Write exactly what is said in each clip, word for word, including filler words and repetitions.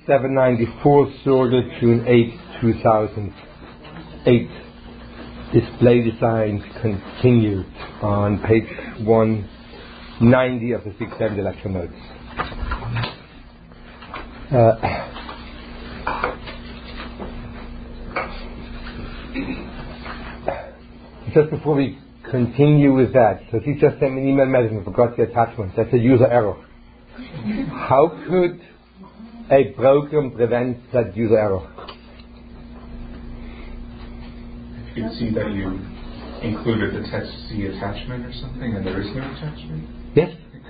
seven ninety-four, sorted June eighth, two thousand eight. Display designs continued on page one ninety of the six seventy lecture notes. Uh, just before we continue with that, so she just sent me an email message and forgot the attachment. That's a user error. How could a program prevent that user error? You can see that you included the test C attachment or something, and there is no attachment? Yes.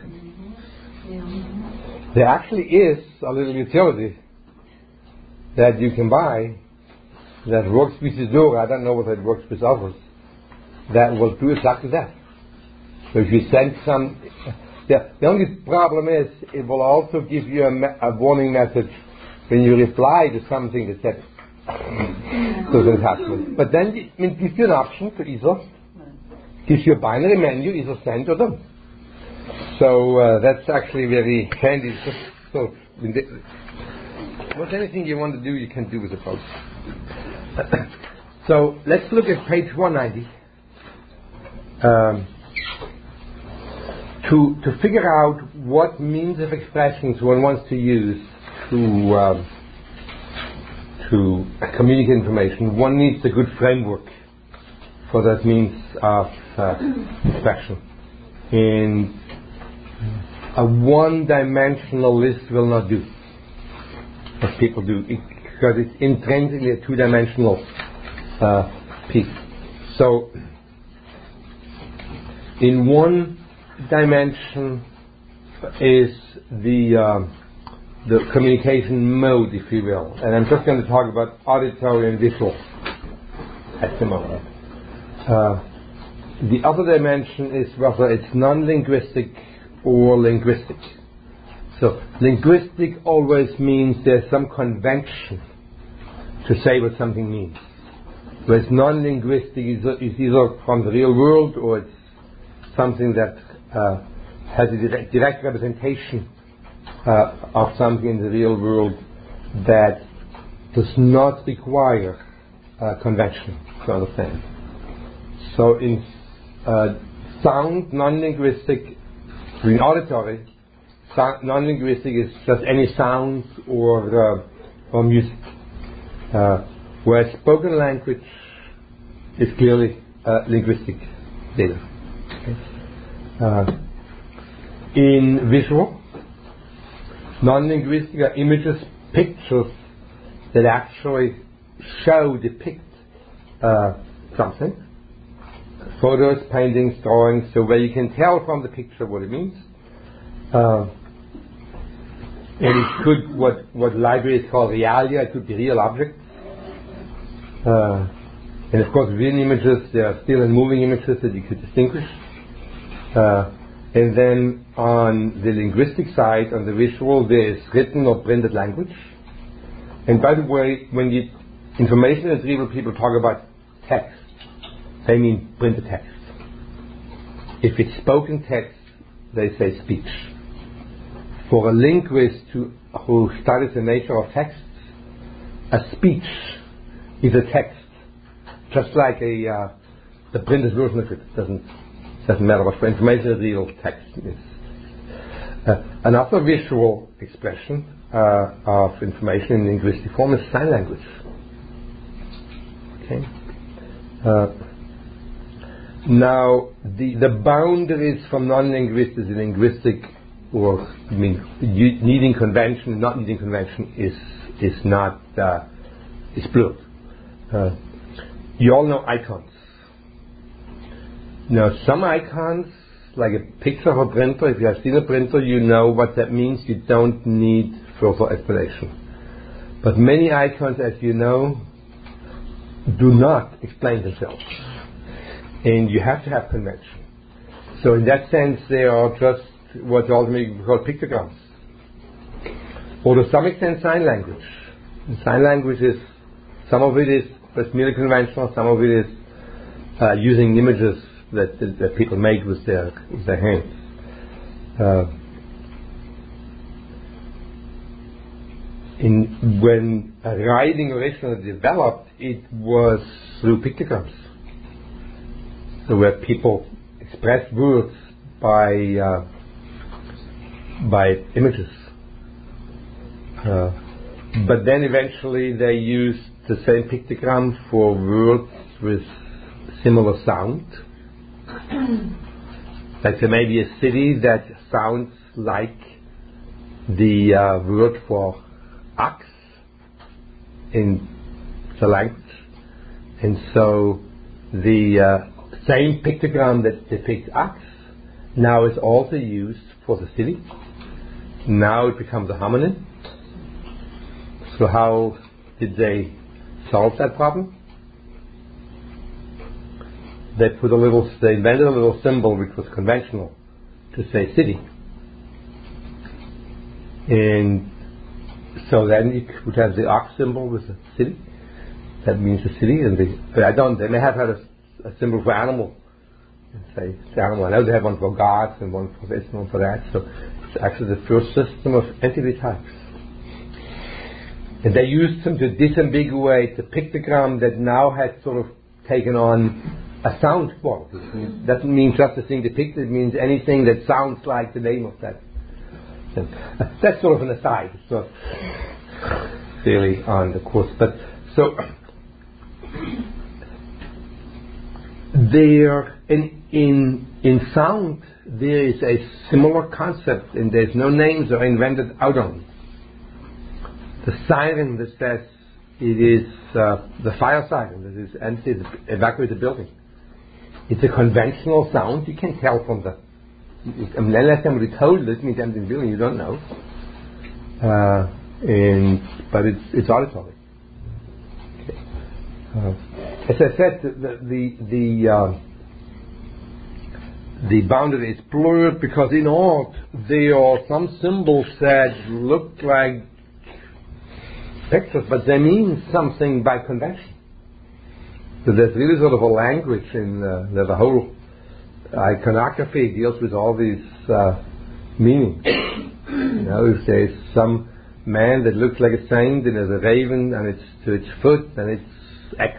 There actually is a little utility that you can buy that works with Zora. I don't know whether it works with others. That will do exactly that. So if you send some, the, the only problem is it will also give you a, me- a warning message when you reply to something that said there's an attachment. But then it, it gives you an option to either gives you a binary menu, either send or don't. So uh, that's actually very handy. So what's anything you want to do, you can do with the post. So let's look at page one ninety. Um, to to figure out what means of expressions one wants to use to um, to communicate information, one needs a good framework for that means of uh, expression. And a one-dimensional list will not do what people do, it, because it's intrinsically a two-dimensional uh, piece. So in one dimension is the uh, the communication mode, if you will, and I'm just going to talk about auditory and visual at the moment. Uh, the other dimension is whether it's non-linguistic or linguistic. So linguistic always means there's some convention to say what something means. Whereas non-linguistic is, is either from the real world or it's something that uh, has a direct, direct representation uh, of something in the real world that does not require uh, convention to understand. So in uh, sound, non-linguistic, in auditory, sound, non-linguistic is just any sound or uh, or music. Uh, whereas spoken language is clearly uh, linguistic data. Okay. Uh, in visual, non-linguistic are images, pictures that actually show, depict uh, something. Photos, paintings, drawings, so where you can tell from the picture what it means. Uh, and it could, what, what libraries call realia, it could be real objects. Uh, and of course, within images, there are still and moving images that you could distinguish. Uh, and then on the linguistic side, on the visual, there is written or printed language. And by the way, when you information retrieval people talk about text, they mean printed text. If it's spoken text, they say speech. For a linguist who, who studies the nature of texts, a speech is a text, just like a uh, the printed version of it doesn't doesn't matter what for information retrieval text is. Uh, another visual expression uh, of information in linguistic form is sign language. Okay. Uh, Now, the, the boundaries from non-linguistic to linguistic, or I mean, needing convention, not needing convention, is is not uh, is blurred. Uh, you all know icons. Now, some icons, like a picture of a printer, if you have seen a printer, you know what that means. You don't need further explanation. But many icons, as you know, do not explain themselves. And you have to have convention. So in that sense, they are just what's ultimately called pictograms. Or to some extent, sign language. And sign language is, some of it is just merely conventional, some of it is uh, using images that, that, that people make with their, with their hands. Uh, in when uh, writing originally developed, it was through pictograms. So where people expressed words by uh, by images. Uh, but then eventually they used the same pictogram for words with similar sound. Like there may be a city that sounds like the uh, word for ox in the language, and so the uh, same pictogram that depicts ox now is also used for the city. Now it becomes a homonym. So how did they solve that problem? They put a little, they invented a little symbol which was conventional to say city. And so then you would have the ox symbol with the city. That means the city. And the, but I don't, they may have had a, a symbol for animal. And say it's animal. I know they have one for gods and one for this and one for that. So it's actually the first system of entity types. And they used them to disambiguate the pictogram that now had sort of taken on a sound quality. It doesn't mean just the thing depicted, it means anything that sounds like the name of that. So that's sort of an aside. It's not really on the course. But so there in in in sound there is a similar concept, and there's no names are invented out on. The siren that says it is uh, the fire siren that is empty, evacuate the building. It's a conventional sound. You can tell from the. Unless somebody told it, means empty building. You don't know. Uh, and but it's it's auditory. Okay. Uh, as I said, the the the, uh, the boundary is blurred because in art there are some symbols that look like pictures, but they mean something by convention. So there's really sort of a language in uh, the, the whole iconography deals with all these uh, meanings. You know, if there's some man that looks like a saint and there's a raven and it's to its foot and it's X.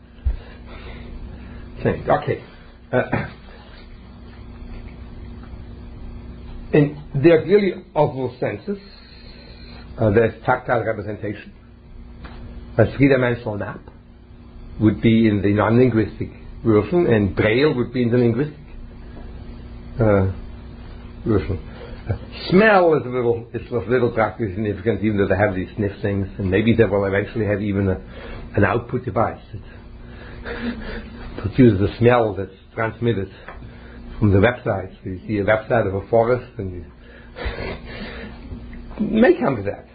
Saint. Okay. Uh, and there are clearly other senses. Uh, there's tactile representation. A three-dimensional map would be in the non-linguistic version, and Braille would be in the linguistic uh, version. Uh, smell is a little, it's of little practically significant, even though they have these sniff things, and maybe they will eventually have even a, an output device that produces a smell that's transmitted from the website. So you see a website of a forest, and you may come to that.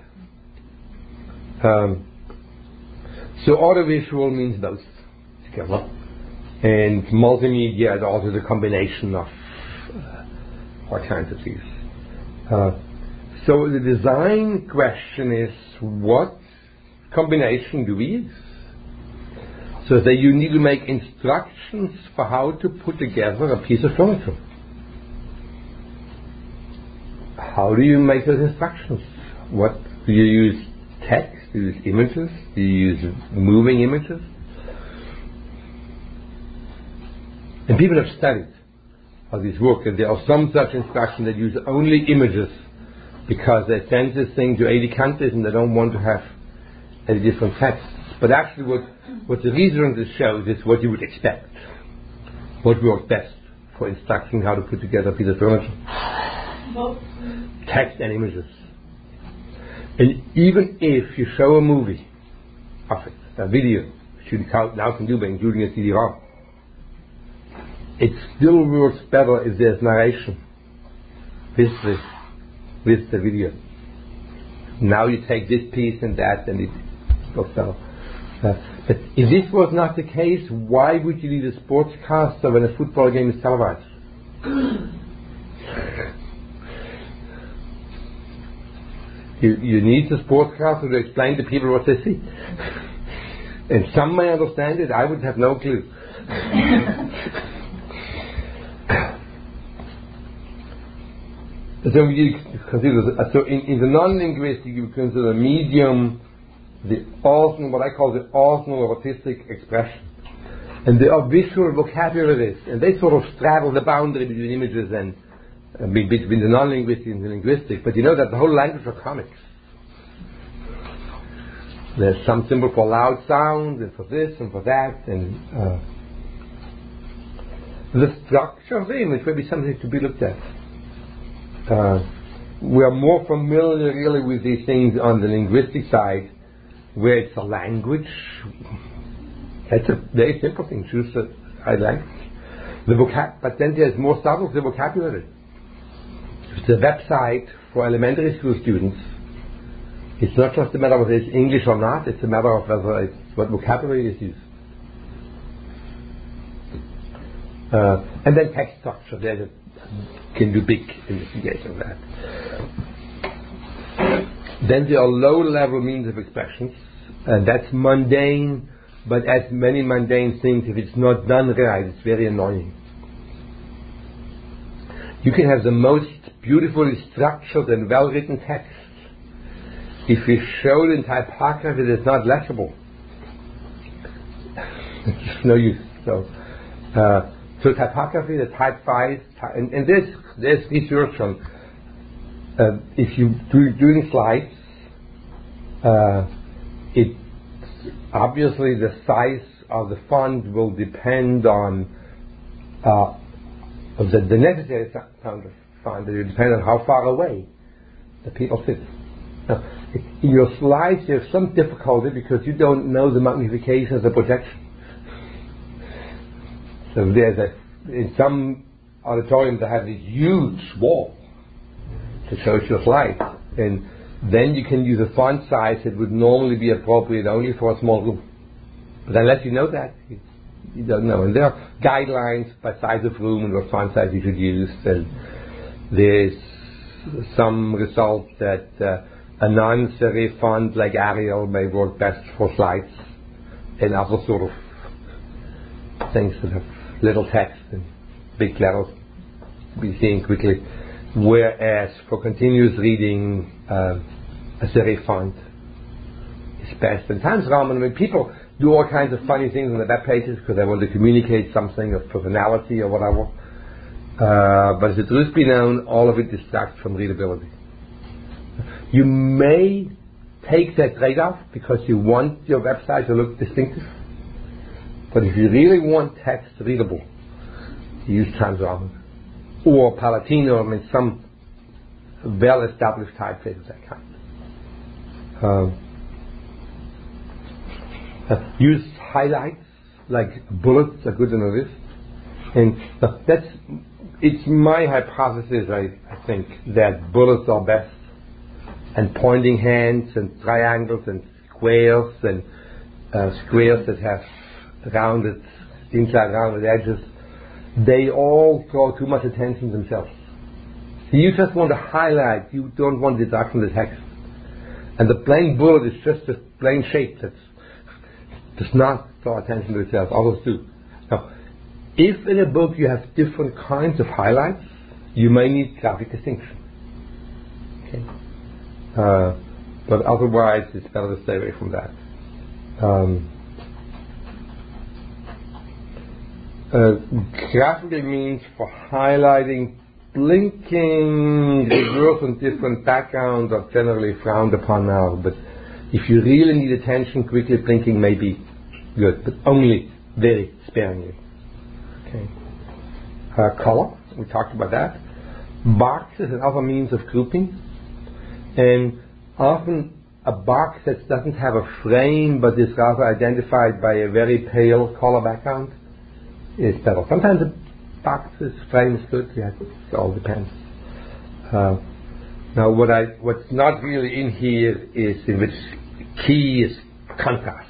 Um, so audiovisual means both together, and multimedia is also the combination of uh, all kinds of these. Uh, so the design question is, what combination do we use? So that you need to make instructions for how to put together a piece of furniture. How do you make those instructions? What do you use? Text? Do you use images? Do you use moving images? And people have studied how this works, and there are some such instructions that use only images because they send this thing to eighty countries and they don't want to have any different texts. But actually what, what the research shows is what you would expect. What works best for instructing how to put together a piece of furniture. Both. Text and images. And even if you show a movie of it, a video, which you now can do by including a C D ROM, it still works better if there's narration with the, with the video. Now you take this piece and that, and it goes better. Uh, but if this was not the case, why would you need a sportscaster when a football game is televised? You, you need the sportscaster to explain to people what they see. And some may understand it, I would have no clue. So you consider so in, in the non-linguistic you consider the medium the ordinal, what I call the ordinal artistic expression, and there are visual vocabularies, and they sort of straddle the boundary between images and uh, between the non-linguistic and the linguistic. But you know that the whole language of comics. There's some symbol for loud sound, and for this and for that, and uh, the structure of the image may be something to be looked at. Uh, we are more familiar really with these things on the linguistic side, where it's a language. That's a very simple thing. Choose a high language. The vocab, but then there's more subtle the vocabulary. It's a website for elementary school students. It's not just a matter of whether it's English or not. It's a matter of whether it's what vocabulary is used. Uh, and then text structure. There can do big investigation of that. Then there are low-level means of expressions, and that's mundane. But as many mundane things, if it's not done right, it's very annoying. You can have the most beautifully structured and well-written text. If you show it in typography that's not legible, it's no use. So, uh, so typography, the typeface, ty- and, and there's, there's research on uh, if you do doing slides, uh, it obviously the size of the font will depend on uh, the, the necessary sound of font. It will depend on how far away the people sit. Now, in your slides, you have some difficulty because you don't know the magnification of the projection. So there's a, in some auditoriums they have this huge wall that shows your slides, and then you can use a font size that would normally be appropriate only for a small room. But unless you know that, you, you don't know. And there are guidelines by size of room and what font size you should use. And there's some result that uh, a non-serif font like Arial may work best for slides and other sort of things that have little text and big letters be seen quickly. Whereas for continuous reading, uh, a serif font is best. And Times Roman, I mean, people do all kinds of funny things on the web pages because they want to communicate something of personality or whatever. Uh, but as the truth be known, all of it distracts from readability. You may take that trade-off because you want your website to look distinctive. But if you really want text readable, use Times Roman or Palatino, I mean some well-established typeface of that kind. Um, uh, use highlights like bullets are good in a list, and uh, that's it's my hypothesis. I, I think that bullets are best, and pointing hands and triangles and squares and uh, squares that have rounded inside rounded edges. They all draw too much attention themselves. So you just want to highlight, you don't want to deduct from the text. And the plain bullet is just a plain shape that does not draw attention to itself. Others do. Now, if in a book you have different kinds of highlights, you may need graphic distinction. Okay. Uh, but otherwise, it's better to stay away from that. Um, Uh, graphically means for highlighting, blinking, reverse and different backgrounds are generally frowned upon now, but if you really need attention, quickly blinking may be good, but only very sparingly. Okay. Uh, color, we talked about that. Boxes and other means of grouping, and often a box that doesn't have a frame but is rather identified by a very pale color background is better. Sometimes the boxes, frames good, yeah, it all depends. Uh, now what I, what's not really in here is in which key is contrast.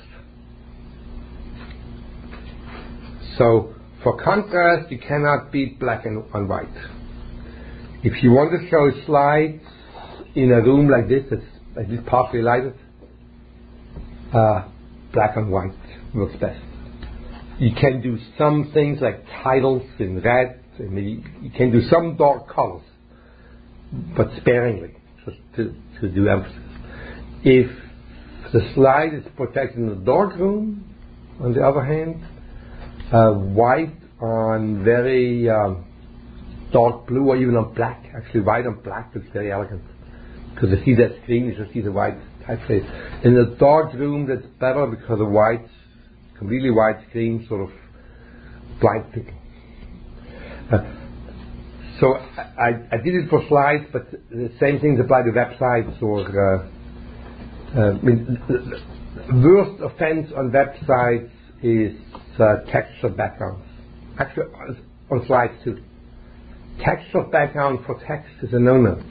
So for contrast you cannot beat black and, and white. If you want to show slides in a room like this, that's at least partially lighted, uh, black and white works best. You can do some things like titles in red, and you can do some dark colors, but sparingly, just to, to do emphasis. If the slide is protected in the dark room, on the other hand, uh, white on very um, dark blue or even on black, actually white on black looks very elegant. Because you see that screen, you just see the white typeface. In the dark room, that's better because the white, completely white screen sort of blind people. Uh, so I, I did it for slides, but the same things apply to websites or. Uh, uh, I mean, the worst offense on websites is uh, textured backgrounds. Actually, on slides too. Textured background for text is a no-no.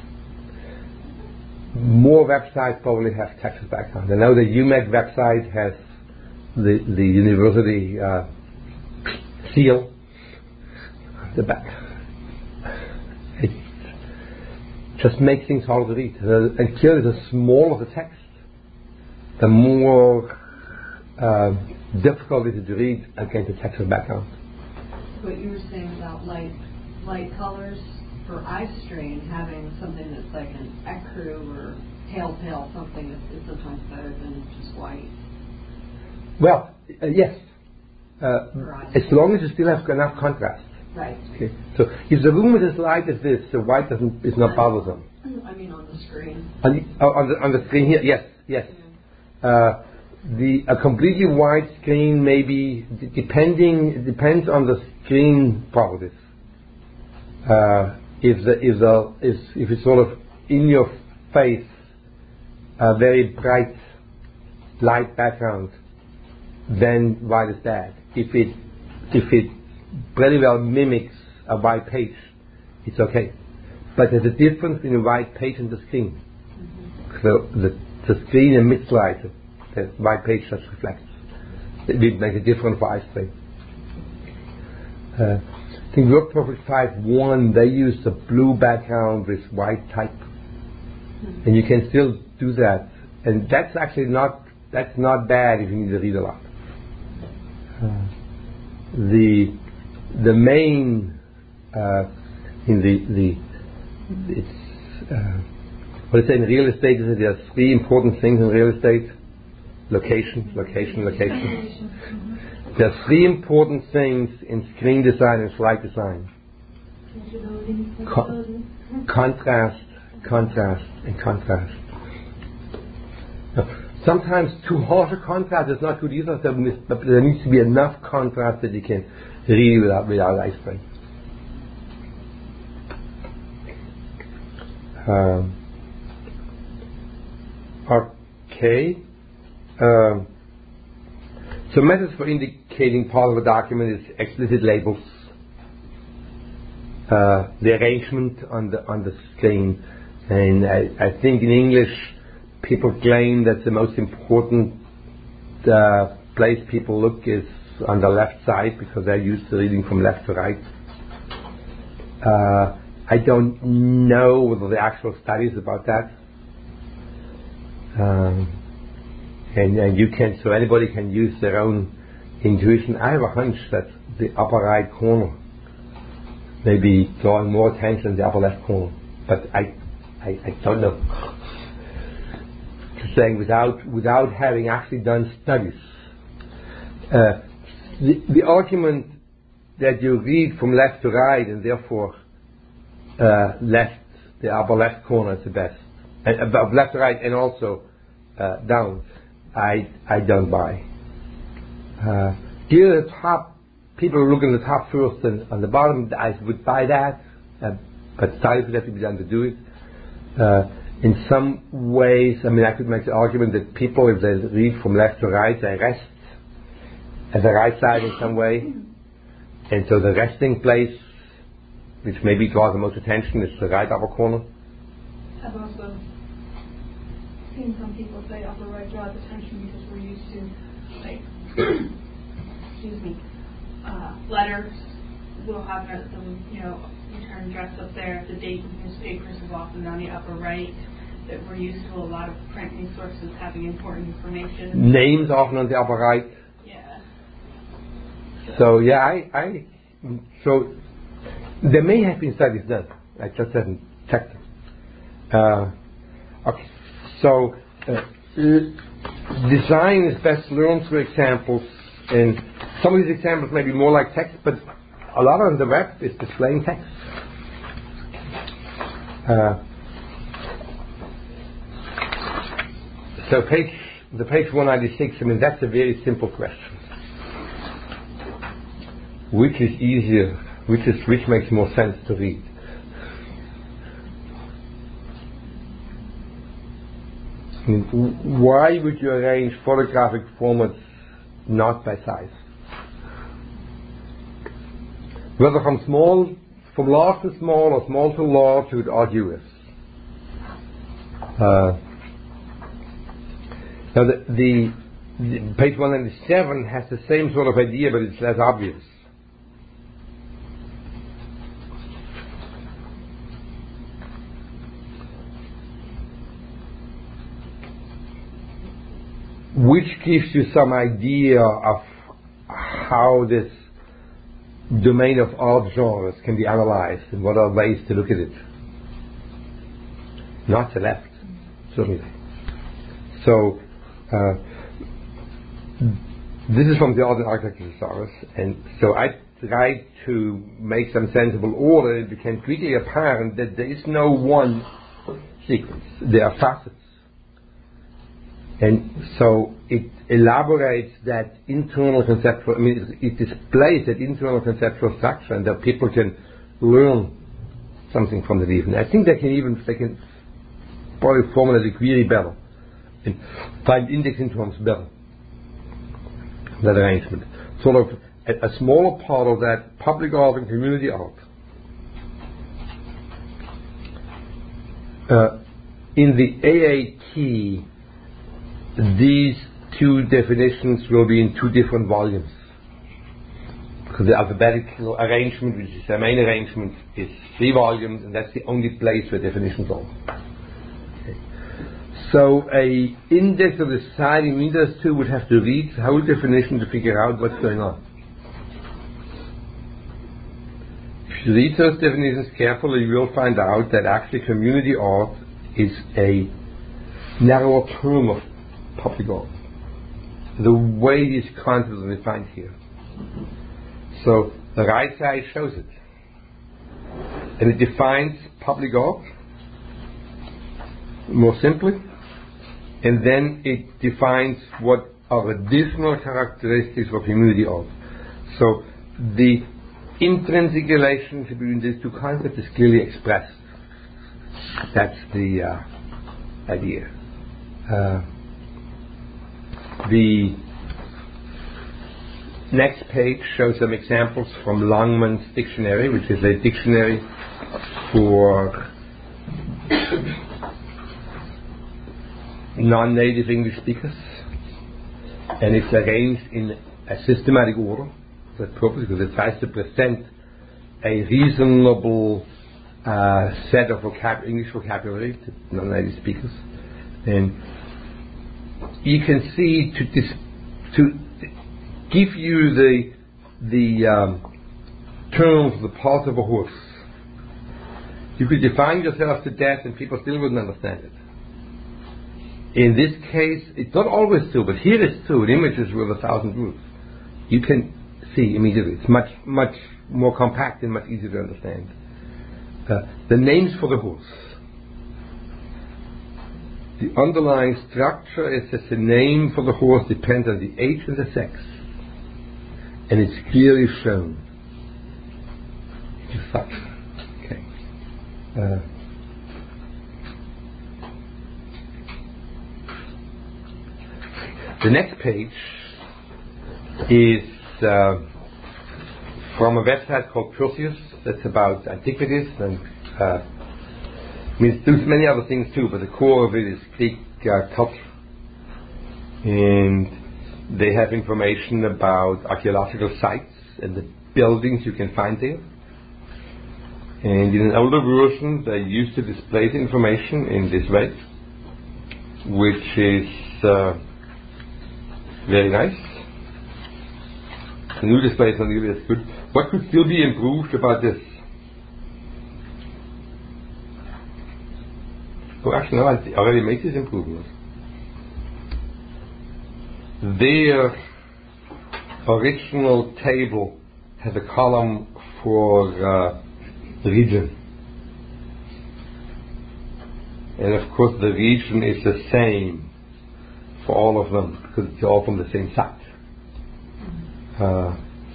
More websites probably have textured background. I know the U M E C website has the the university uh, seal on the back. It just makes things hard to read. Uh, and clearly, the smaller the text, the more uh, difficult it is to read against the textured background. What you were saying about light light colors for eye strain, having something that's like an ecru or pale pale something is, is sometimes better than just white. Well, uh, yes, uh, as long as you still have enough contrast. Right. Okay. So if the room is as light as this, the white doesn't is not bothersome. I mean on the screen. On the, oh, on the on the screen here, yes, yes. Yeah. Uh, the a completely white screen maybe d- depending it depends on the screen properties. Uh, if the if the if, if it's sort of in your face, a very bright light background, then white is bad. If it if it pretty well mimics a white page, it's okay. But there's a difference between a white page and the screen. Mm-hmm. So the the screen emits light. The white page just reflects. It will make a difference for eye strain. Uh, I think WordPerfect five point one, they use the blue background with white type. Mm-hmm. And you can still do that. And that's actually not, that's not bad if you need to read a lot. Uh, the the main, uh, in the, the it's, uh, what I say in real estate is that there are three important things in real estate. Location, location, location. Mm-hmm. There are three important things in screen design and slide design. Co- contrast, contrast, and contrast. Now, sometimes too harsh a contrast is not good either, but there needs to be enough contrast that you can read without, without eye strain. Um, okay. Um, so methods for indicating part of a document is explicit labels, uh, the arrangement on the on the screen, and I, I think in English people claim that the most important uh, place people look is on the left side because they're used to reading from left to right. Uh, I don't know whether the actual studies about that. Um, And, and you can, so anybody can use their own intuition. I have a hunch that the upper right corner may be drawing more attention than the upper left corner, but I, I, I don't know. Just saying, without without having actually done studies, uh, the, the argument that you read from left to right and therefore uh, left, the upper left corner is the best, and uh, left to right and also uh, down. I I don't buy. Uh, here at the top, people look at the top first and on the bottom. I would buy that, uh, but studies would have to be done to do it. Uh, in some ways, I mean, I could make the argument that people, if they read from left to right, they rest at the right side in some way, and so the resting place, which maybe draws the most attention, is the right upper corner. I've also seen some people say upper right draws attention because we're used to, like, excuse me, uh, letters will have the, you know, return address up there. The date in newspapers is often on the upper right. That we're used to a lot of printing sources having important information. Names often on the upper right. Yeah. So, so yeah, I, I, so there may have been studies done. I just haven't checked them. Uh, okay, so uh, l- design is best learned through examples, and some of these examples may be more like text, but a lot on the web is displaying text. Uh, so page, the page one ninety-six, I mean, that's a very simple question. Which is easier, which is, which makes more sense to read? I mean, why would you arrange photographic formats not by size? Whether from small, from large to small or small to large, you would argue this. Uh, now the, the, the page one ninety-seven has the same sort of idea, but it's less obvious. Which gives you some idea of how this domain of art genres can be analyzed and what are ways to look at it. Not the left, certainly. So, uh, this is from the Art and Architecture Thesaurus, and so I tried to make some sensible order. It became quickly apparent that there is no one sequence. There are facets. And so it elaborates that internal conceptual, I mean, it, it displays that internal conceptual structure, and that people can learn something from it even. I think they can even, they can probably formulate a query better and find indexing terms better. That arrangement. Sort of a, a smaller part of that, public art and community art. Uh, in the A A T, these two definitions will be in two different volumes. Because the alphabetical arrangement, which is the main arrangement, is three volumes, and that's the only place where definitions are. Okay. So a index of the society in Windows two would have to read the whole definition to figure out what's going on. If you read those definitions carefully, you will find out that actually community art is a narrower term of public art. The way these concepts are defined here. So the right side shows it. And it defines public art more simply. And then it defines what are additional characteristics of community art. So the intrinsic relationship between these two concepts is clearly expressed. That's the uh, idea. Uh, The next page shows some examples from Longman's dictionary, which is a dictionary for non-native English speakers, and it's arranged in a systematic order for that purpose, because it tries to present a reasonable uh, set of vocab- English vocabulary to non-native speakers. And you can see to dis- to give you the the um, terms, the parts of a horse. You could define yourself to death, and people still wouldn't understand it. In this case, it's not always true, but here it's true. In images with a thousand words, you can see immediately. It's much much more compact and much easier to understand. Uh, the names for the horse. The underlying structure is that the name for the horse depends on the age and the sex, and it's clearly shown. It's such. Okay. Uh, the next page is uh, from a website called Perseus. That's about antiquities and. Uh, I mean, there's many other things too, but the core of it is Greek uh, culture. And they have information about archaeological sites and the buildings you can find there. And in an older version, they used to display the information in this way, which is uh, very nice. The new display is not really as good. What could still be improved about this? Oh, actually, no, I already made this improvement. Their original table has a column for uh, region. And of course the region is the same for all of them because it's all from the same site. Uh,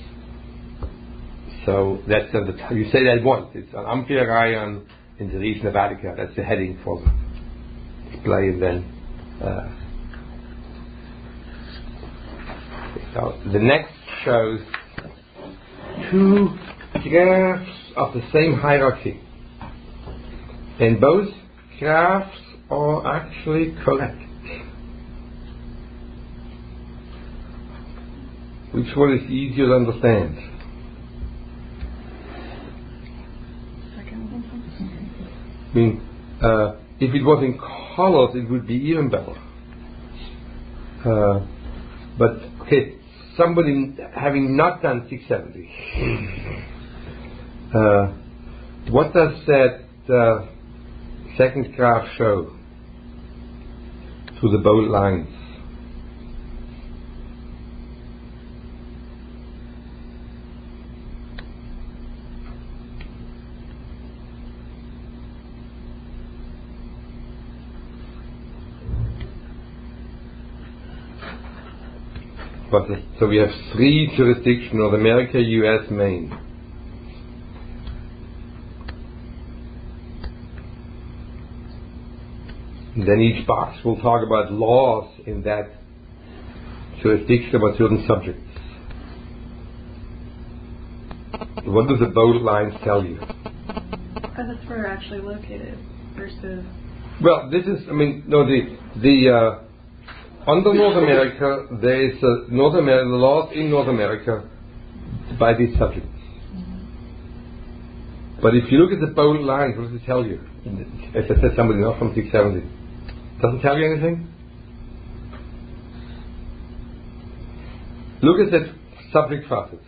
so that's uh, the t- you say that once. It's an Amphiarayon in the region of Attica. That's the heading for the display. And then uh, so the next shows two graphs of the same hierarchy, and both graphs are actually correct. Which one is easier to understand? Second one. I mean, uh, if it was in colors, it would be even better. Uh, but okay, somebody having not done six seventy, uh, what does that uh, second graph show through the bold lines? But the, so we have three jurisdictions: North America, U S, Maine. And then each box will talk about laws in that jurisdiction about certain subjects. What do the bold lines tell you? Because that's where they're actually located versus. Well, this is, I mean, no, the the uh, under North America, there is uh, North America, the laws in North America by these subjects. Mm-hmm. But if you look at the bold lines, what does it tell you? As I said, somebody not from six seventy. Doesn't tell you anything? Look at that subject facet.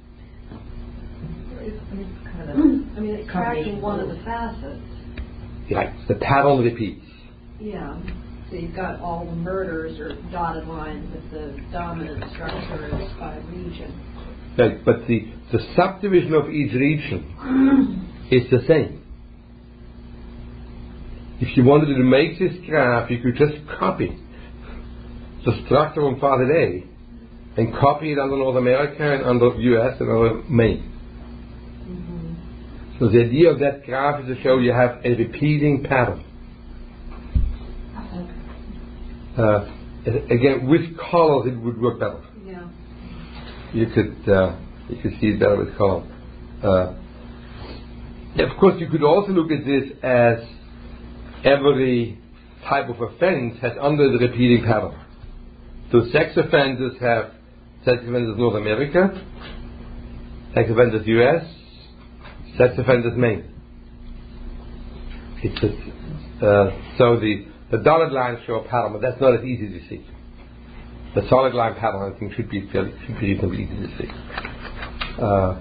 It's, I mean, it's kind of, I mean, it's tracking one of the facets. Right, the pattern repeats. Yeah. So you've got all the murders or dotted lines if the dominant structure is by region. Right, but the, the subdivision of each region is the same. If you wanted to make this graph, you could just copy the structure from Facet A and copy it under North America and under U S and under Maine. Mm-hmm. So the idea of that graph is to show you have a repeating pattern. Uh, again, with colors it would work better. Yeah. You could uh, you could see it better with color. Uh, of course, you could also look at this as every type of offense has under the repeating pattern. So sex offenders have sex offenders North America, sex offenders U S, sex offenders Maine. It's a, uh, so the the dotted lines show a pattern, but that's not as easy to see. The solid line pattern, I think, should be fairly, should be reasonably easy to see. Uh,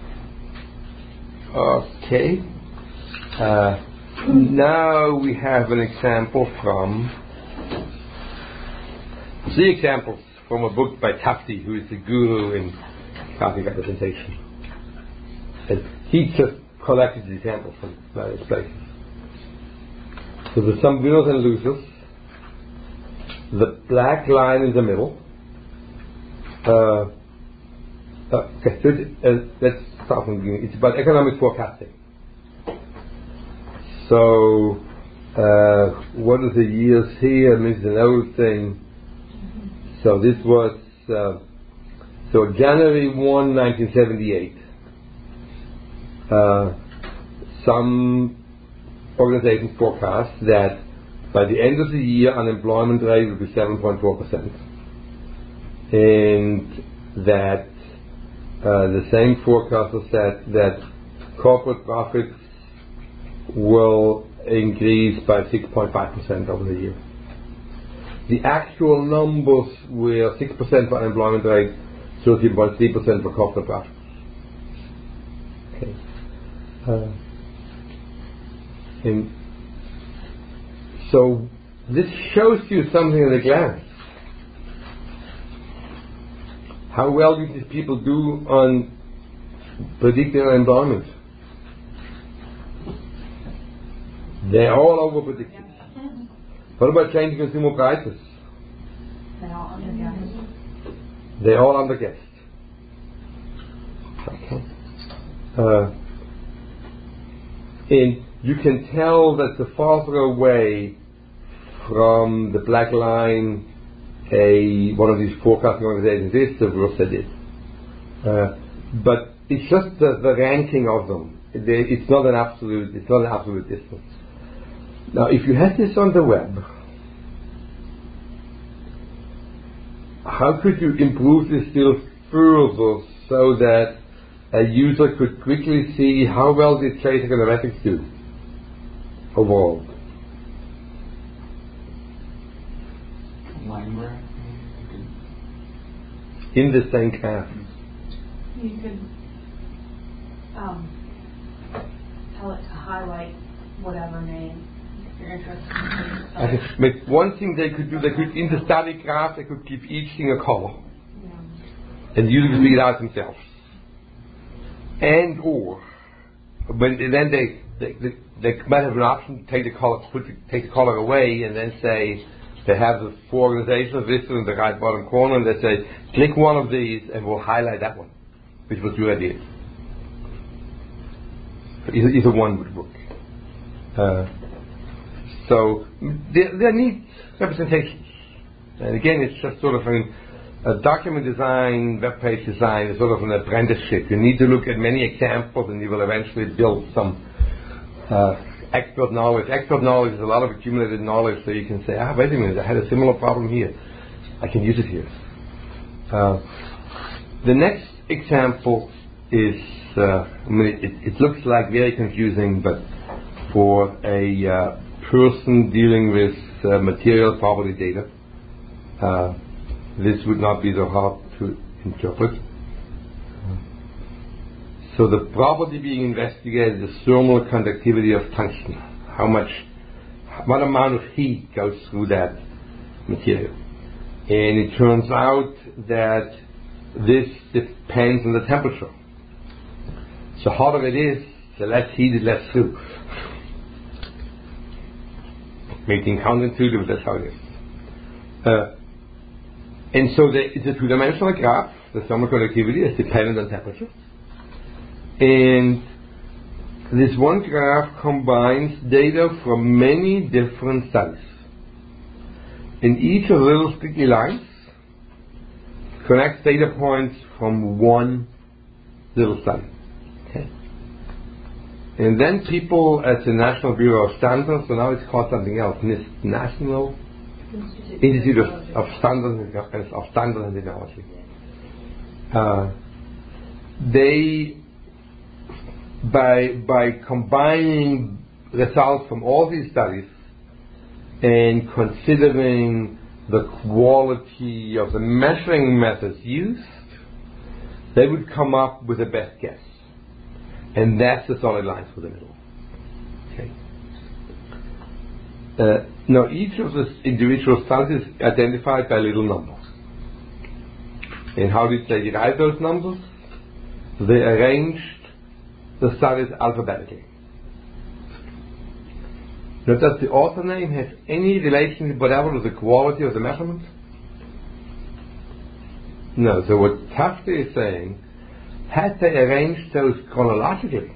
okay. Uh, now we have an example from three examples from a book by Tufte, who is the guru in graphic representation. And he just collected the examples from various places. So there's some winners and losers. The black line in the middle. Uh, uh, okay, so it, uh, let's start from the beginning. It's about economic forecasting. So, uh, what are the years here? This is an old thing. So this was uh, so January first, nineteen seventy-eight. Uh, some organizations forecast that by the end of the year, unemployment rate will be seven point four percent, and that uh, the same forecaster said that corporate profits will increase by six point five percent over the year. The actual numbers were six percent for unemployment rate, thirteen point three percent for corporate profits. Okay. Uh, and So this shows you something at a glance. How well do these people do on predicting their environment? They're all over predicted. What about changing consumer prices? They're all underguessed. They're all underguessed. Okay. Uh, and you can tell that the farther away from the black line a one of these forecasting organizations is, the worse it is. Uh, but it's just the, the ranking of them. It's not an absolute. It's not an absolute distance. Now, if you had this on the web, how could you improve this still further so that a user could quickly see how well did Trade Econometrics do overall? Line graph. In the same graph. You could um, tell it to highlight whatever name you're interested in. I think with one thing they could do, they could, in the study graph, they could give each thing a color. Yeah. And users could figure it out themselves. And or, when then they, they, they, they might have an option to take the color, put the, take the color away and then say, they have the four organizations listed in the right bottom corner and they say, click one of these and we'll highlight that one, which was your idea. Either, either one would work. Uh, so, there, there needs representations. And again, it's just sort of an, a document design, web page design is sort of an apprenticeship. You need to look at many examples and you will eventually build some uh, expert knowledge. Expert knowledge is a lot of accumulated knowledge, so you can say, ah, wait a minute, I had a similar problem here. I can use it here. Uh, the next example is, uh, I mean, it, it looks like very confusing, but for a uh, person dealing with uh, material property data, uh, this would not be so hard to interpret. So the property being investigated is thermal conductivity of tungsten. How much, what amount of heat goes through that material? And it turns out that this depends on the temperature. So hotter it is, the less heat it lets through. Making counterintuitive, that's how it is. Uh, and so the, it's a two-dimensional graph. The thermal conductivity is dependent on temperature. And this one graph combines data from many different studies. And each of the little sticky lines connects data points from one little study. Okay. And then people at the National Bureau of Standards, so now it's called something else, National Institute, Institute of, of Standards of Standards and Technology. Uh, they By, by combining results from all these studies and considering the quality of the measuring methods used, they would come up with the best guess. And that's the solid lines for the middle. Okay. Uh, now each of the individual studies is identified by little numbers. And how did they derive those numbers? They arranged the studies alphabetically. Now, does the author name have any relationship whatever with the quality of the measurement? No. So what Tufte is saying, had they arranged those chronologically,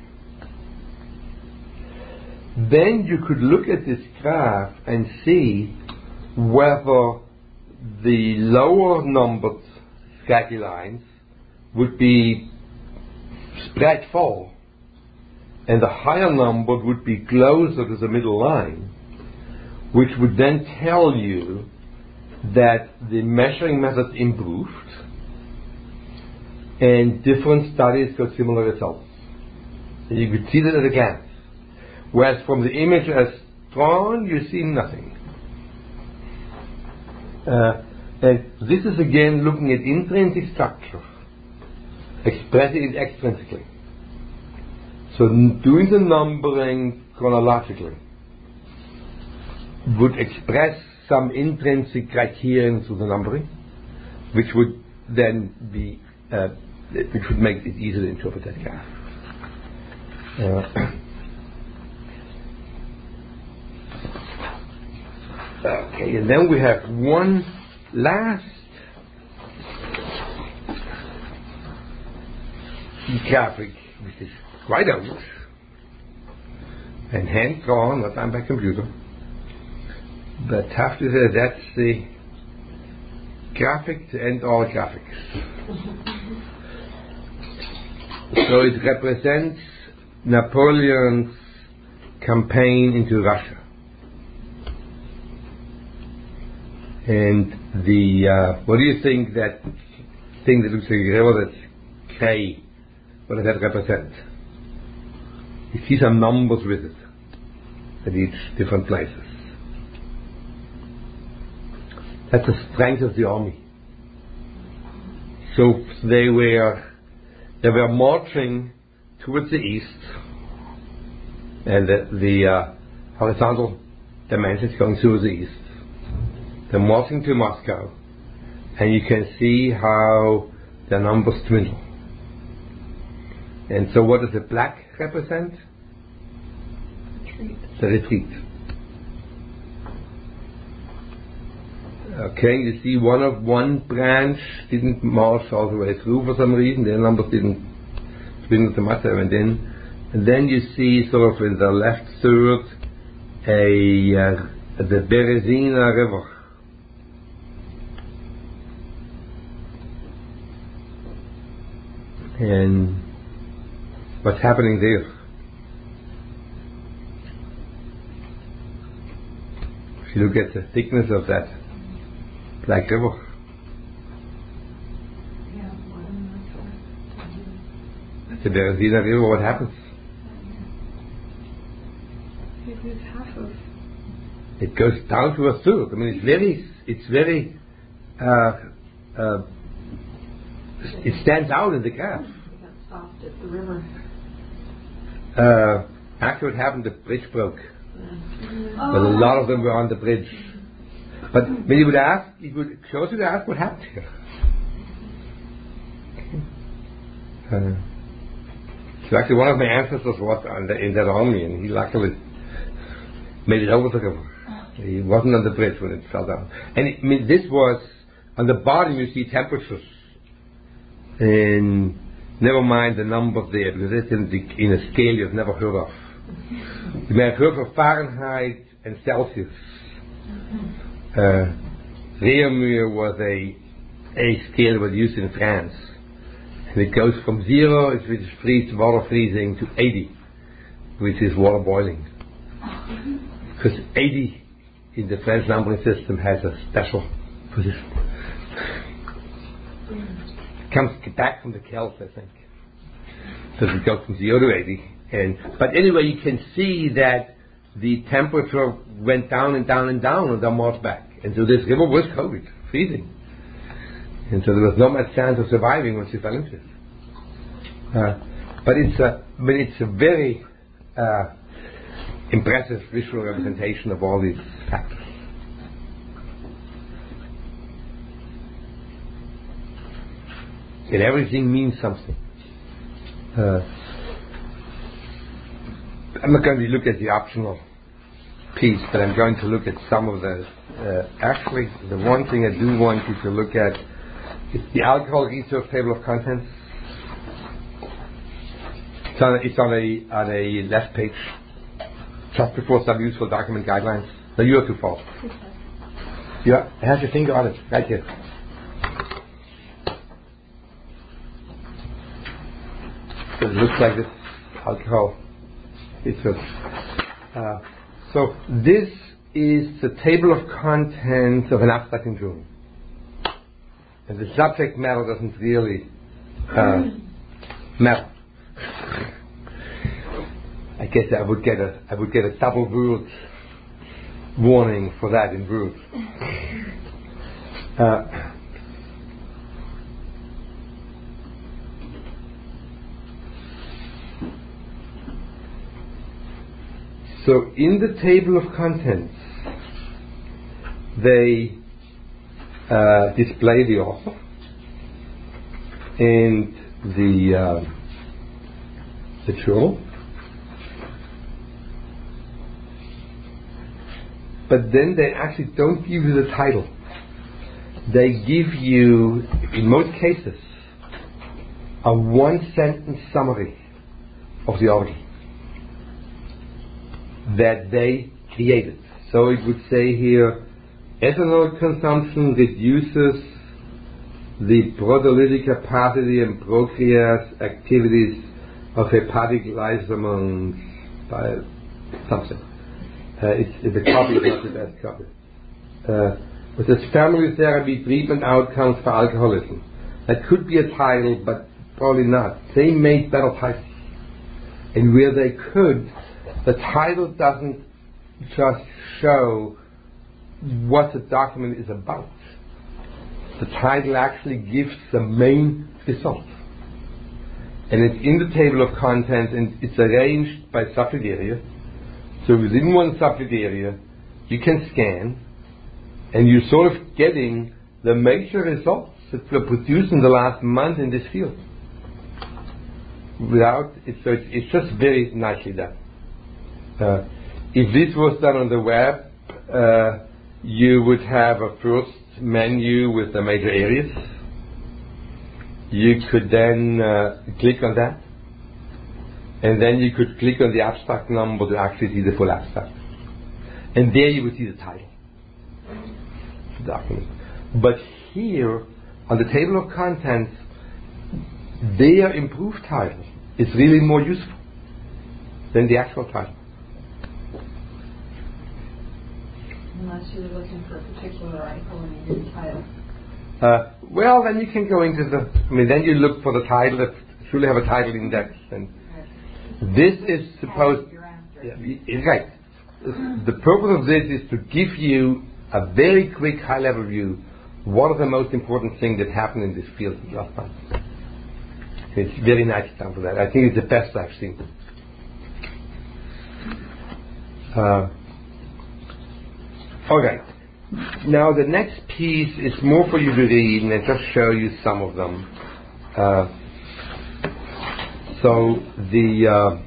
then you could look at this graph and see whether the lower numbered scaggy lines would be spread fall and the higher number would be closer to the middle line, which would then tell you that the measuring method improved and different studies got similar results. And you could see that at a glance. Whereas from the image as drawn, you see nothing. Uh, and this is again looking at intrinsic structure, expressing it extrinsically. So doing the numbering chronologically. would express some intrinsic criterion to the numbering, which would then be, uh, which would make it easy to interpret that graph. Uh, okay, and then we have one last graphic, which is quite old and hand drawn, not done by computer. But have to say that's the graphic to end all graphics. So it represents Napoleon's campaign into Russia. And the, uh, what do you think that thing that looks like a river that's K, what does that represent? You see some numbers with it at each different places. That's the strength of the army. So they were they were marching towards the east, and the, the uh, horizontal dimension is going through the east. They're marching to Moscow, and you can see how the numbers dwindle. And so, what does the black represent? Retreat. The retreat. Okay, you see one of one branch didn't march all the way through for some reason. Their numbers didn't dwindle so much. They went in, and then you see sort of in the left third a uh, the Berezina River. And what's happening there? If you look at the thickness of that Black River. Yeah, At the Berezina River, what happens? It was half of. It goes down to a third. I mean, it's very, it's very, uh, uh, it stands out in the graph. It got stopped at the river. Uh, actually, what happened? The bridge broke. Yeah. But a lot of them were on the bridge. But when you would ask, it would show you to ask what happened here. Uh, so actually, one of my ancestors was on the, in that army, and he luckily made it over the river. He wasn't on the bridge when it fell down. And it, I mean, this was on the bottom. You see temperatures, and never mind the numbers there, because it's in, the, in a scale you've never heard of. You may have heard of Fahrenheit and Celsius. Uh, Réaumur was a a scale that was used in France, and it goes from zero, which is freeze, water freezing, to eighty, which is water boiling. Because eighty in the French numbering system has a special position. It comes back from the Celts, I think. So it goes from zero to eighty. And but anyway, you can see that the temperature went down and down and down, and then marched back. And so this river was cold, freezing. And so there was not much chance of surviving once you fell into it. Uh, but it's a, but it's a very uh, impressive visual representation of all these factors. And everything means something. Uh, I'm not going to look at the optional piece, but I'm going to look at some of the. Uh, actually, the one thing I do want you to look at is the alcohol research table of contents. It's on, it's on a on a left page, just before some useful document guidelines. No, you are too far. Yeah, it has your finger on it, right here. So it looks like this alcohol. It's a, uh, so this is the table of contents of an abstracting journal. And the subject matter doesn't really uh, matter. I guess I would get a I would get a double word warning for that in Word. Uh, So in the table of contents, they uh, display the author and the uh, the journal, but then they actually don't give you the title. They give you, in most cases, a one-sentence summary of the article that they created. So it would say here, ethanol consumption reduces the proteolytic capacity and procrease activities of hepatic lysosomes by something. Uh, it's, it's a copy, it's not the best copy. Uh, it says family therapy treatment outcomes for alcoholism. That could be a title, but probably not. They made better titles. And where they could, the title doesn't just show what the document is about. The title actually gives the main result. And it's in the table of contents, and it's arranged by subject area. So within one subject area, you can scan, and you're sort of getting the major results that were produced in the last month in this field. Without it, so it's, it's just very nicely done. Uh, if this was done on the web, uh, you would have a first menu with the major areas. You could then uh, click on that, and then you could click on the abstract number to actually see the full abstract. And there you would see the title of the document. But here, on the table of contents, their improved title is really more useful than the actual title. Unless you were looking for a particular article and you need a title. Uh, well, then you can go into the, I mean, then you look for the title that should have a title index. And this is supposed, yeah, right. The purpose of this is to give you a very quick high-level view. What are the most important things that happened in this field last month? It's very nice done for that. I think it's the best I've seen. Uh, all right. Now the next piece is more for you to read, and I'll just show you some of them. Uh, so the uh,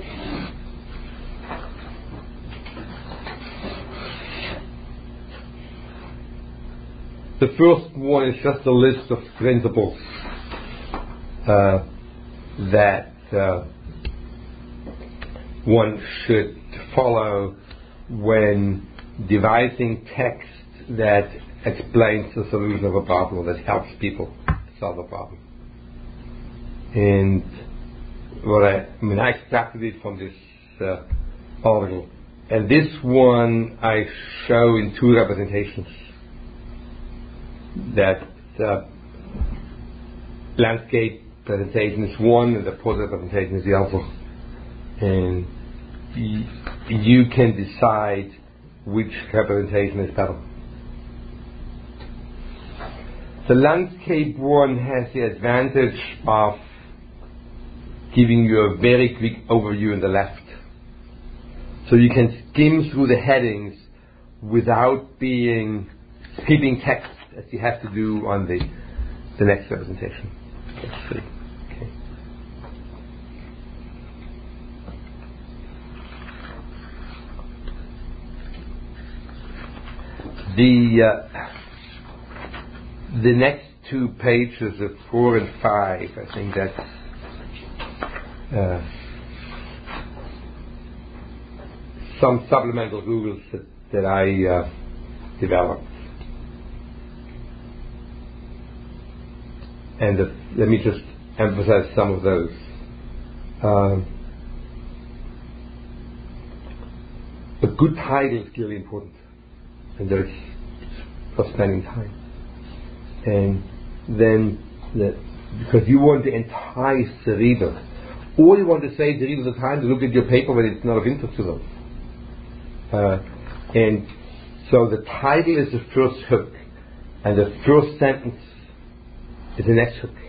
the first one is just a list of principles uh, that uh, one should follow when devising text that explains the solution of a problem, that helps people solve a problem. And what I, I mean, I extracted it from this uh, article. And this one I show in two representations. That uh, landscape presentation is one, and the portrait representation is the other. And y- you can decide which representation is better. The landscape one has the advantage of giving you a very quick overview on the left. So you can skim through the headings without being skipping text as you have to do on the the next representation. Let's see. Okay. The uh, the next two pages of four and five, I think that's uh, some supplemental rules that, that I uh, developed. And the, let me just emphasize some of those. Um, a good title is clearly important, and there's for spending time. And then, the, because you want to entice the reader, or you want to save the reader the time to look at your paper when it's not of interest to them. Uh, and so the title is the first hook, and the first sentence is the next hook.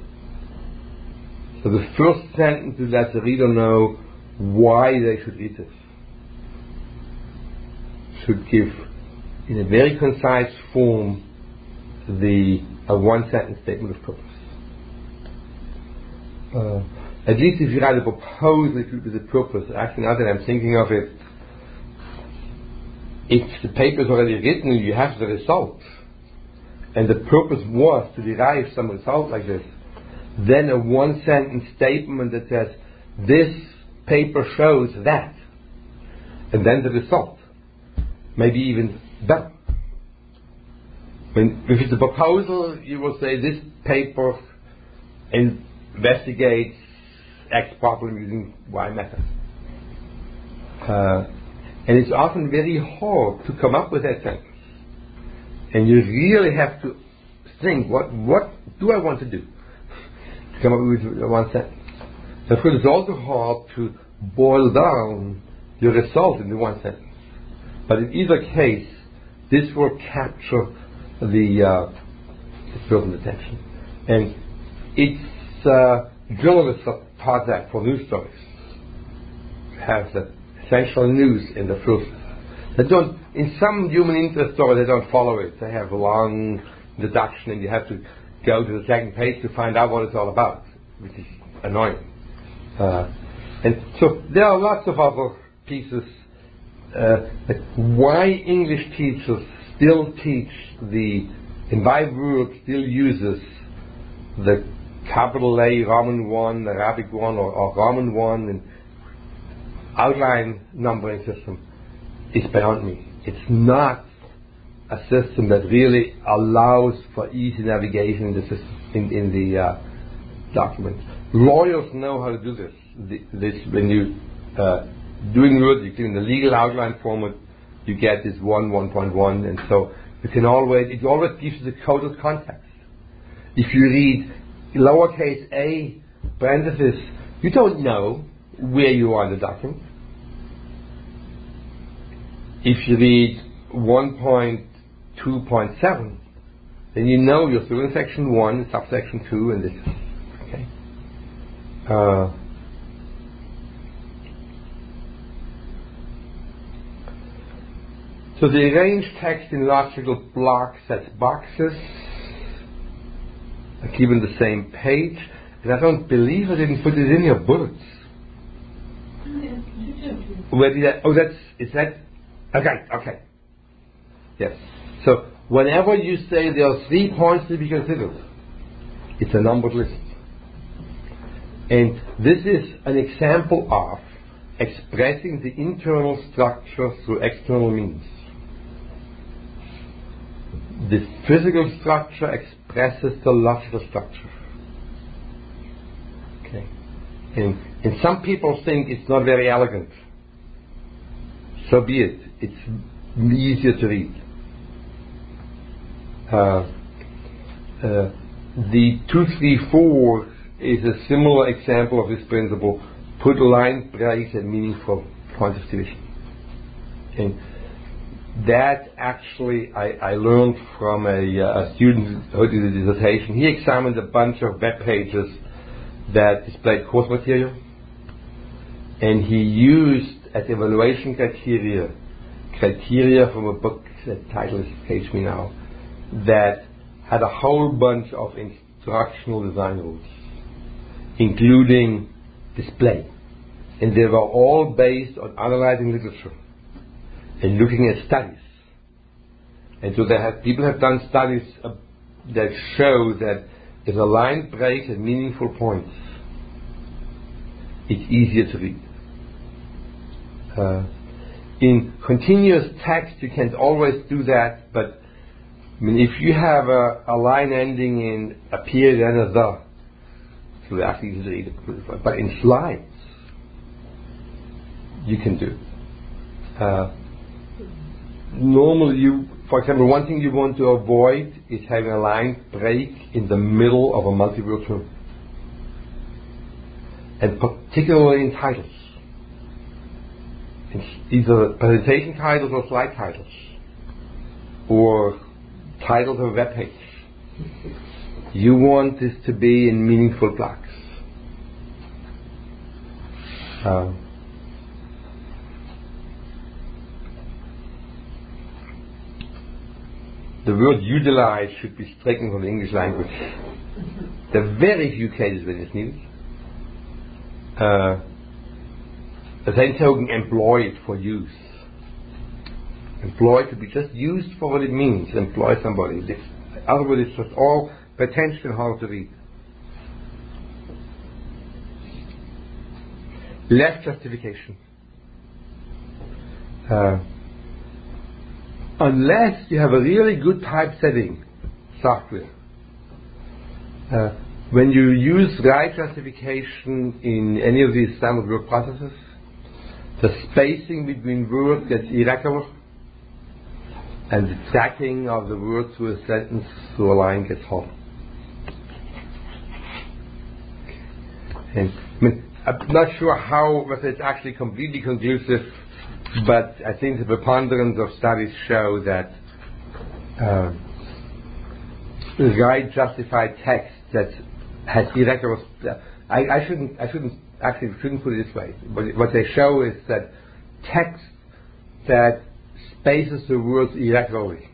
So the first sentence is let the reader know why they should read this. Should give in a very concise form, the a one-sentence statement of purpose. Uh, at least if you write a proposal with a purpose, actually now that I'm thinking of it, if the paper is already written, you have the result, and the purpose was to derive some result like this, then a one-sentence statement that says, this paper shows that, and then the result, maybe even better. When, if it's a proposal, you will say this paper investigates X problem using Y method. Uh, and it's often very hard to come up with that sentence. And you really have to think, what what do I want to do? To come up with one sentence. Of course, it's also hard to boil down your result into one sentence. But in either case, this will capture the, uh, the person's attention. And it's uh, journalists are taught that for news stories. Have the essential news in the first. They don't. In some human interest stories, they don't follow it. They have a long introduction, and you have to go to the second page to find out what it's all about, which is annoying. Uh, and so there are lots of other pieces. Uh, like why English teachers still teach the, in my work, still uses the capital A Roman one, Arabic one, or, or Roman one, and outline numbering system is beyond me. It's not a system that really allows for easy navigation in the system, in, in the uh, document. Lawyers know how to do this. The, this when you uh, doing words, in the legal outline format, you get this one, one point one, and so you can always, it always gives you the coded context. If you read lowercase a parenthesis, you don't know where you are in the document. If you read one point two point seven, then you know you're still in section one, subsection two, and this is okay. Uh, so they arrange text in logical blocks as boxes, like even the same page, and I don't believe I didn't put it in your bullets. Where did I, oh, that's, is that, okay, okay. Yes. So whenever you say there are three points to be considered, it's a numbered list. And this is an example of expressing the internal structure through external means. The physical structure expresses the logical structure. Okay. And, and some people think it's not very elegant. So be it. It's easier to read. Uh, uh, the two three four is a similar example of this principle. Put line breaks at meaningful points of division. And that actually I, I learned from a, uh, a student who did a dissertation. He examined a bunch of web pages that displayed course material, and he used as evaluation criteria criteria from a book, the title escapes me now, that had a whole bunch of instructional design rules, including display. And they were all based on analyzing literature and looking at studies. And so they have, people have done studies uh, that show that if a line breaks at meaningful points, it's easier to read. Uh, in continuous text, you can't always do that, but I mean, if you have a, a line ending in a period and a the, so actually easy to read it. But in slides, you can do. Uh, normally, you, for example, one thing you want to avoid is having a line break in the middle of a multi-word term, and particularly in titles. Either presentation titles or slide titles, or titles of a web page. You want this to be in meaningful blocks. Uh, the word utilize should be stricken from the English language. There are very few cases when it's needed. Uh, the same token, employed for use. Employed to be just used for what it means. Employ somebody. This, otherwise, it's just all pretentious and hard to read. Less justification. Uh, unless you have a really good typesetting software, uh, when you use right justification in any of these standard word processes, the spacing between words gets irregular, and the tracking of the word through a sentence through a line gets hard. And I mean, I'm not sure how whether it's actually completely conclusive, but I think the preponderance of studies show that uh, right justified text that has irregular. I, I shouldn't. I shouldn't actually shouldn't put it this way. But what they show is that text that spaces the words irregularly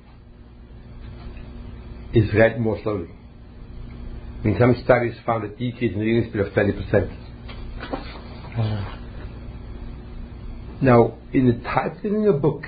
is read more slowly. I mean, some studies found a decrease in reading speed of twenty percent. Uh, now, in the typesetting of a book,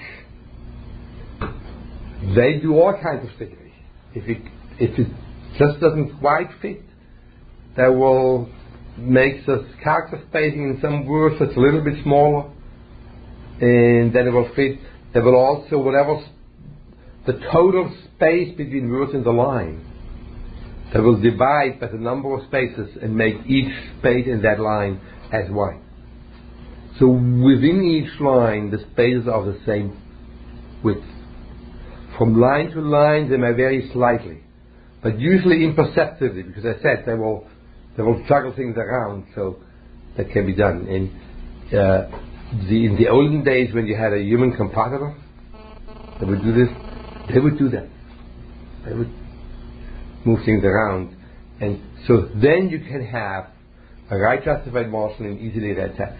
they do all kinds of trickery. If it if it just doesn't quite fit, they will make the character spacing in some words that's a little bit smaller, and then it will fit. They will also, whatever the total space between words in the line, they will divide by the number of spaces and make each space in that line as wide. So within each line, the spaces are the same width. From line to line, they may vary slightly, but usually imperceptibly, because I said they will they will juggle things around, so that can be done. And uh, the, in the olden days, when you had a human compositor, they would do this. They would do that. They would move things around, and so then you can have a right justified margin in easily read text.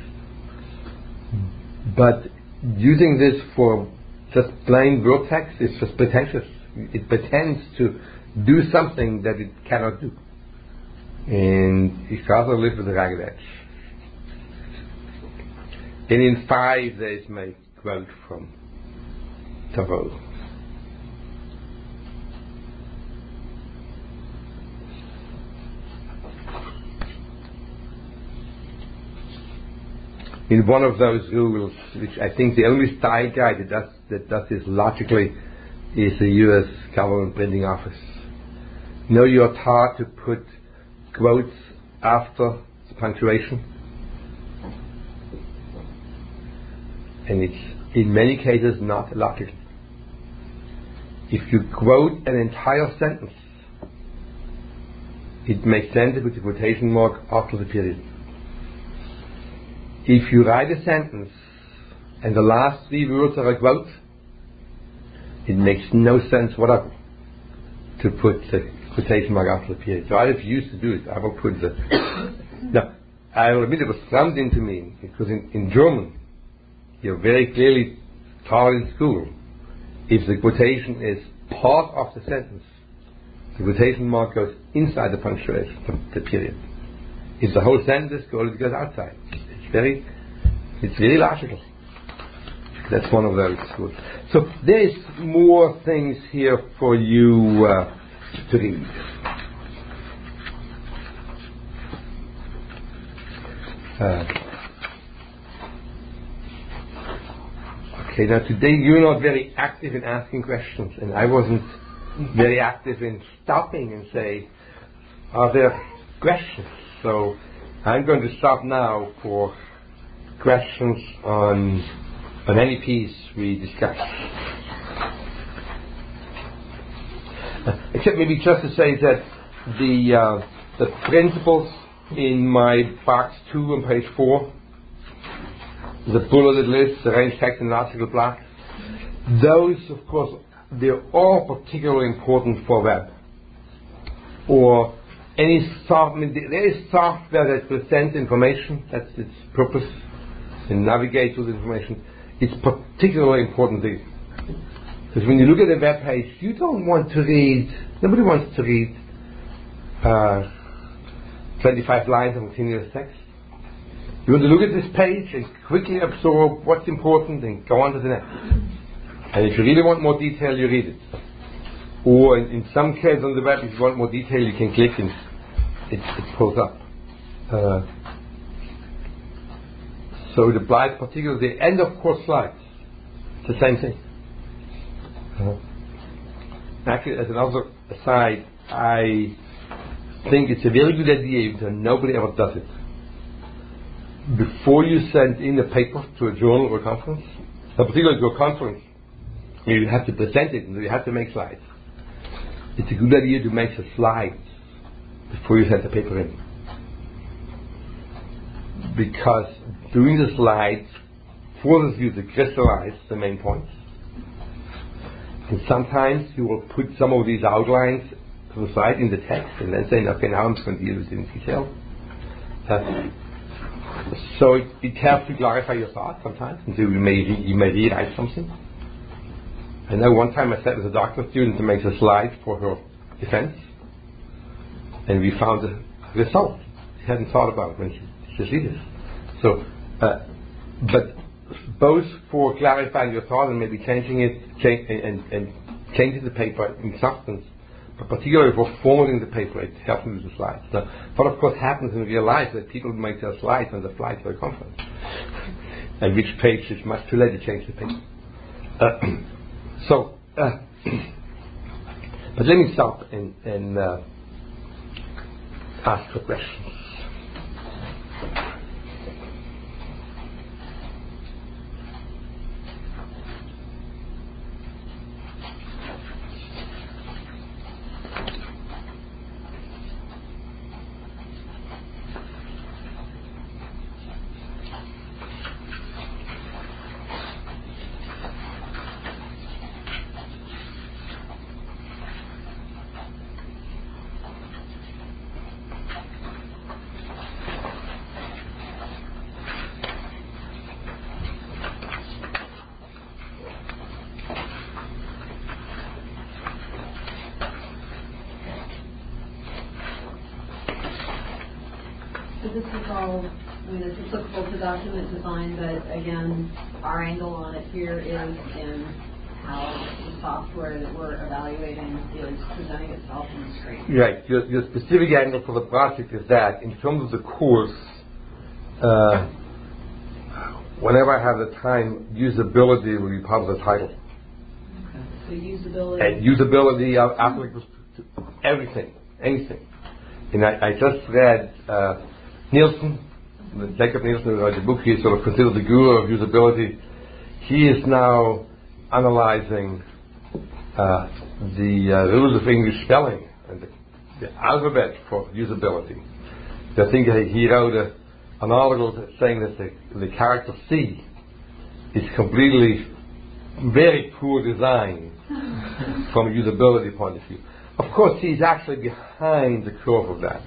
But using this for just plain word text is just pretentious. It pretends to do something that it cannot do, and it's rather live with a ragged edge. And in five days, my quote from Thoreau. In one of those rules, which I think the only style guide that does, that does this logically is the U S Government Printing Office. You know, you're taught to put quotes after the punctuation, and it's in many cases not logical. If you quote an entire sentence, it makes sense to put the quotation mark after the period. If you write a sentence and the last three words are a quote, it makes no sense whatever to put the quotation mark after the period. So I refuse to do it. I will put the... Now, I will admit it was drummed into me, because in, in German, you're very clearly taught in school, if the quotation is part of the sentence, the quotation mark goes inside the punctuation, the period. If the whole sentence goes, it goes outside. It's very, it's very logical. That's one of those schools. So there's more things here for you uh, to read. Uh, okay, now today you're not very active in asking questions, and I wasn't very active in stopping and say, are there questions? So I'm going to stop now for questions on on any piece we discussed. Uh, except maybe just to say that the uh, the principles in my box two on page four, the bulleted list, the range text and article block, those of course they're all particularly important for web or any soft, I mean, there is software that presents information, that's its purpose, and navigates with information. It's particularly important. Because when you look at a web page, you don't want to read, nobody wants to read uh, twenty-five lines of continuous text. You want to look at this page and quickly absorb what's important and go on to the next. And if you really want more detail, you read it. Or in, in some cases on the web, if you want more detail, you can click and it, it pulls up. Uh, so it applies particularly the end of course slides. It's the same thing. Uh, actually, as another aside, I think it's a very good idea because nobody ever does it. Before you send in a paper to a journal or a conference, particularly to a conference, you have to present it and you have to make slides. It's a good idea to make the slides before you send the paper in. Because doing the slides forces you to crystallize the main points. And sometimes you will put some of these outlines to the side in the text and then saying, okay, now I'm going to deal with it in detail. Uh, so it, it helps to clarify your thoughts sometimes, and so you may, re- you may rewrite something. I know one time I sat with a doctoral student to make a slide for her defense, and we found a result she hadn't thought about when she, she did this. So, uh, but both for clarifying your thought and maybe changing it, change, and, and changing the paper in substance, but particularly for formatting the paper, it helps me with the slides. Now, what of course happens in real life that people make their slides on the fly to a conference, at which page it's much too late to change the paper. Uh, so, uh, but let me stop and, and uh, ask for questions. This is all, I mean, it's applicable to document design, but again, our angle on it here is in how the software that we're evaluating is presenting itself on the screen. Right. Your, your specific angle for the project is that, in terms of the course, uh, whenever I have the time, usability will be part of the title. Okay. So usability. And usability uh, applicable to everything, anything. And I, I just read uh, Nielsen, Jacob Nielsen, who wrote the book. He is sort of considered the guru of usability. He is now analyzing uh, the uh, rules of English spelling and the, the alphabet for usability. I think he wrote a, an article saying that the, the character C is completely very poor design from a usability point of view. Of course, he's actually behind the curve of that.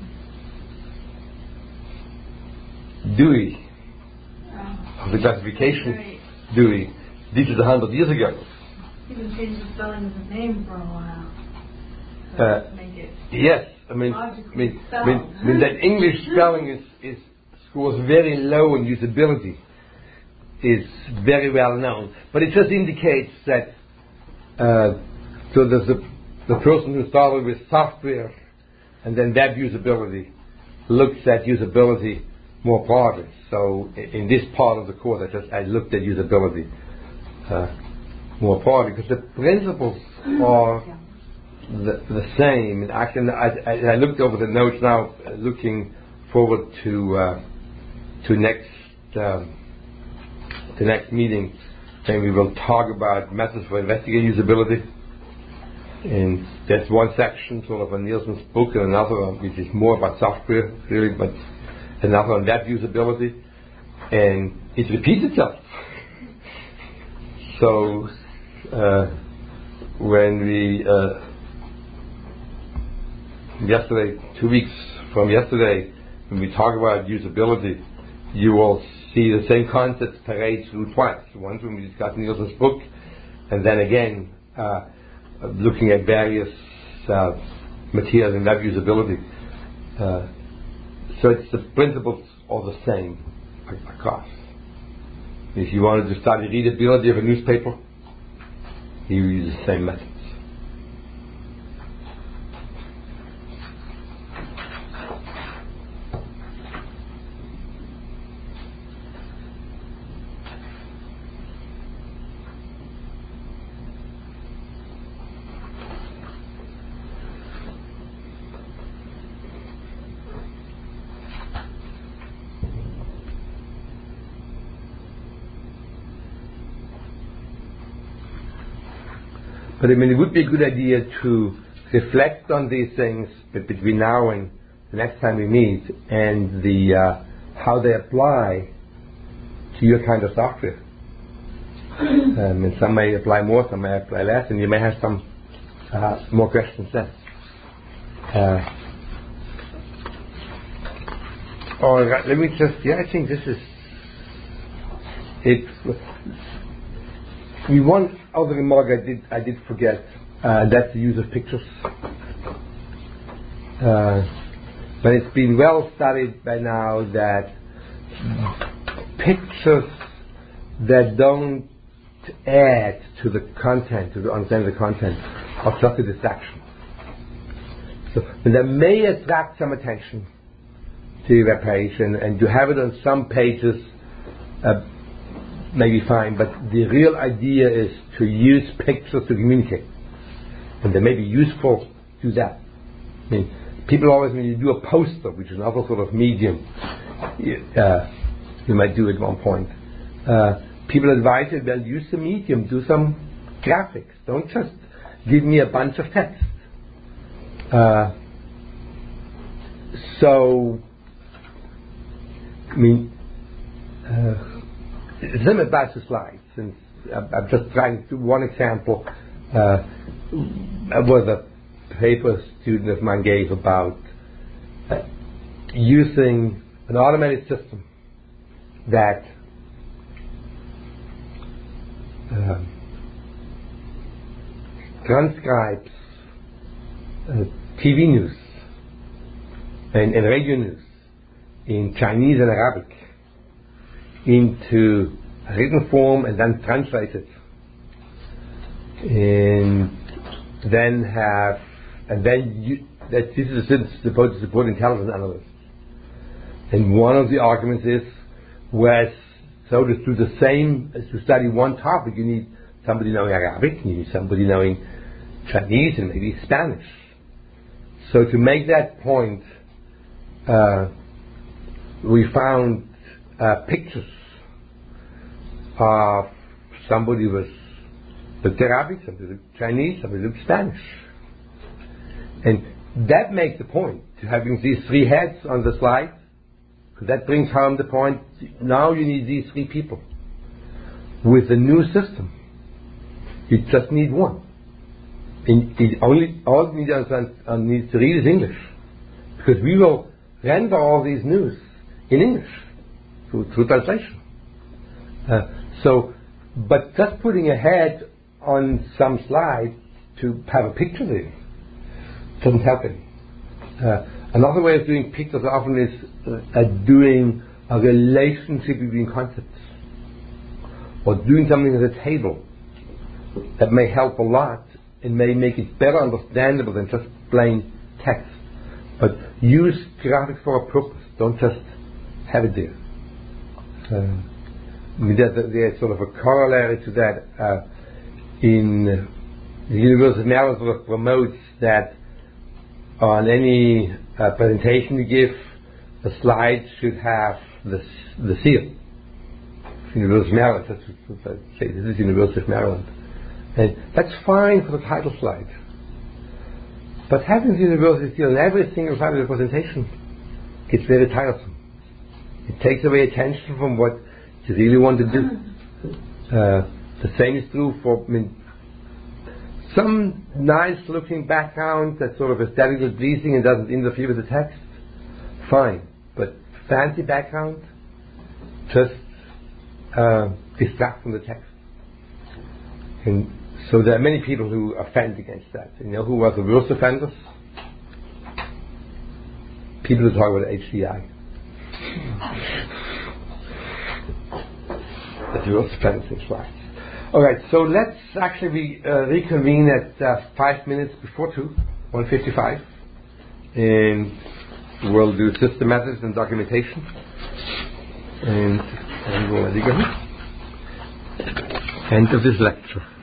Dewey, of the classification Dewey, this is a hundred years ago. Even changed the spelling of his name for a while. So Uh, to make it yes, I mean, I mean, I mean, I mean that English spelling is, is scores very low in usability is very well known, but it just indicates that uh, so there's the the person who started with software and then web usability looks at usability more broadly. So in this part of the course, I just I looked at usability uh, more broadly because the principles are the, the same. And actually, I, I, I looked over the notes now, uh, looking forward to uh, to next um, the next meeting, and we will talk about methods for investigating usability. And there's one section sort of on Nielsen's book and another one which is more about software really, but another on web usability, and it repeats itself. So uh, when we uh, yesterday, two weeks from yesterday, when we talk about usability, you will see the same concepts parade through twice. Once when we discuss Nielsen's book, and then again uh, looking at various uh, materials and web usability. Uh, so it's the principles are the same across. If you wanted to study readability of a newspaper, you use the same methods. But I mean, it would be a good idea to reflect on these things between now and the next time we meet, and the uh, how they apply to your kind of software. Um, and some may apply more, some may apply less, and you may have some uh, more questions then. Uh, all right, let me just. Yeah, I think this is it. We one other remark I did I did forget. Uh, that's the use of pictures. Uh, but it's been well studied by now that pictures that don't add to the content, to the understanding of the content, are just a distraction. So and that may attract some attention to your web page, and, and you have it on some pages. Uh, Maybe fine, but the real idea is to use pictures to communicate, and they may be useful to that. I mean, people always, when you do a poster, which is another sort of medium, uh, you might do at one point. Uh, people advise you, well, use the medium, do some graphics. Don't just give me a bunch of text. Uh, so, I mean. Uh, It's limited by the slides, and I'm just trying to do one example. Uh, was a paper a student of mine gave about uh, using an automated system that uh, transcribes uh, T V news and, and radio news in Chinese and Arabic into written form, and then translate it, and then have, and then you, that this is supposed to support intelligence analysts. And one of the arguments is, whereas so to do the same as to study one topic, you need somebody knowing Arabic, you need somebody knowing Chinese, and maybe Spanish. So to make that point, uh, we found uh, pictures of somebody with looked Arabic, somebody looked Chinese, somebody looked Spanish. And that makes the point, to having these three heads on the slide, because that brings home the point, now you need these three people. With the new system, you just need one. And it only, all you need to, understand, needs to read is English. Because we will render all these news in English, through, through translation. Uh, so, but just putting a head on some slide to have a picture there doesn't help any. Uh, another way of doing pictures often is uh, doing a relationship between concepts, or doing something as a table that may help a lot and may make it better understandable than just plain text. But use graphics for a purpose. Don't just have it there. Uh, There's sort of a corollary to that. Uh, in the University of Maryland sort of promotes that on any uh, presentation you give, the slides should have the the seal. University of Maryland. That's what I say. This is University of Maryland, and that's fine for the title slide. But having the university seal on every single slide of the presentation gets very tiresome. It takes away attention from what you really want to do. Uh, the same is true for, I mean, some nice looking background that's sort of aesthetically pleasing and doesn't interfere with the text, fine. But fancy background just uh, distract from the text. And so there are many people who offend against that. You know who are the worst offenders? People who talk about H D I. The worst offenders is right. All right, so let's actually re, uh, reconvene at uh, five minutes before two, one fifty-five, and we'll do system methods and documentation. And, and we'll end of this lecture.